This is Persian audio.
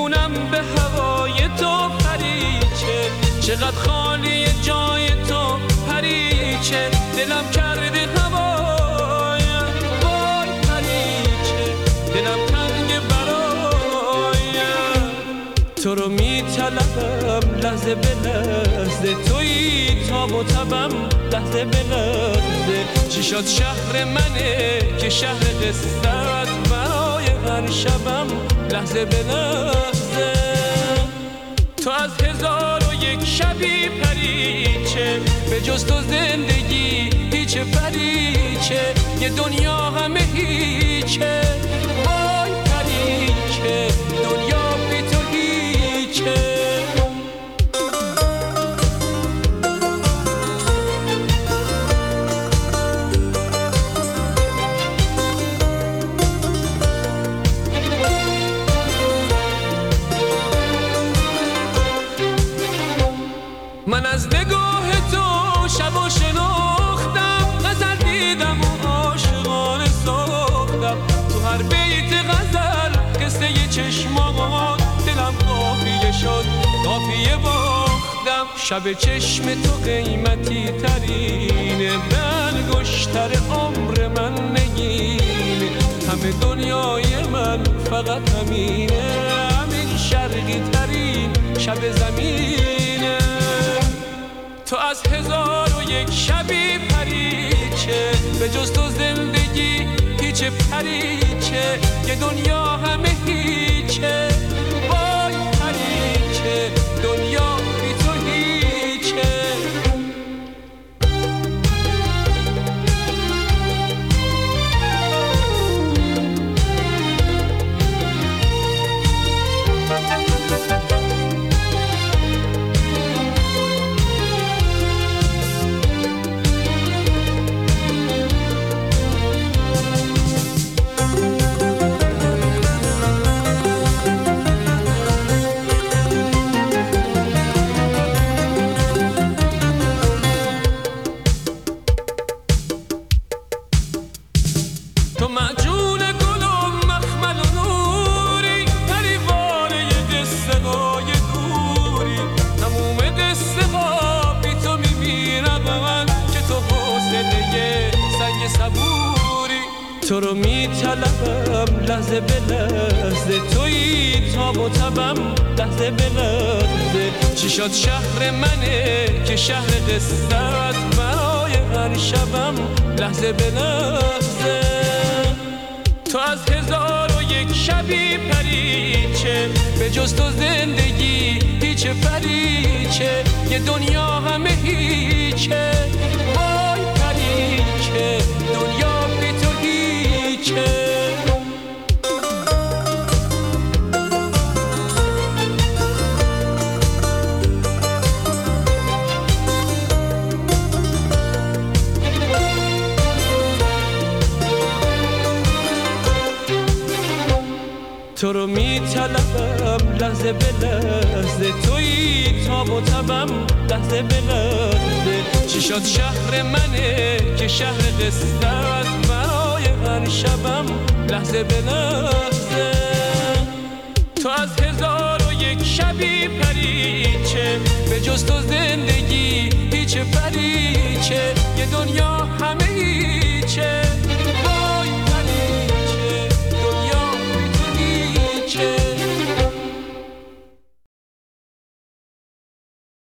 میمونم به هوای تو پریچه، چقدر خالی جای تو پریچه، دلم کرده هوایم وای پریچه، دلم تنگ برایم. تو رو میطلبم لحظه به لحظه، تویی تاب و تبم لحظه به لحظه. چی شد شهر منه که شهر قصت، برای هر شبم لحظه به لحظه. تو از 1001 شبی پریچه، به جز تو زندگی هیچ پریچه، یه دنیا همه هیچه وای پریچه، دنیا بی تو هیچه. من از نگاه تو شب و شناختم، غزل دیدم و عاشقانه ساختم. تو هر بیت غزل قصه چشمات، دلم قافیه شد قافیه باختم. شب چشم تو قیمتی ترینه، بلگشتر عمر من نگینه. همه دنیای من فقط همینه، همین شرقی ترین شب زمینه. تو از 1001 شبی پریچه، به جز تو زندگی هیچ پریچه، یه دنیا همه هیچه وای پریچه، دنیا بی تو هیچه. تو معجون گل و مخمل و نوری، پریوانه ی قصه های دوری. تموم قصه ها بی تو میمیرم من، که تو حوصله سنگ صبوری. تو رو میطلبم لحظه به لحظه، تویی تاب و تبم لحظه به لحظه. چی شد شهر منه که شهر قصت، برای هر شبم لحظه به لحظه. تو از 1001 شبی پریچه، به جز تو زندگی هیچ پریچه، یه دنیا همه هیچه وای پریچه، دنیا بی تو هیچه. تو رو میطلبم لحظه به لحظه، تویی تاب و تبم لحظه به لحظه. چی شد شهر منه که شهر قصت، برای هر شبم لحظه به لحظه. تو از 1001 شبی پریچه، به جز تو زندگی هیچ پریچه، یه دنیا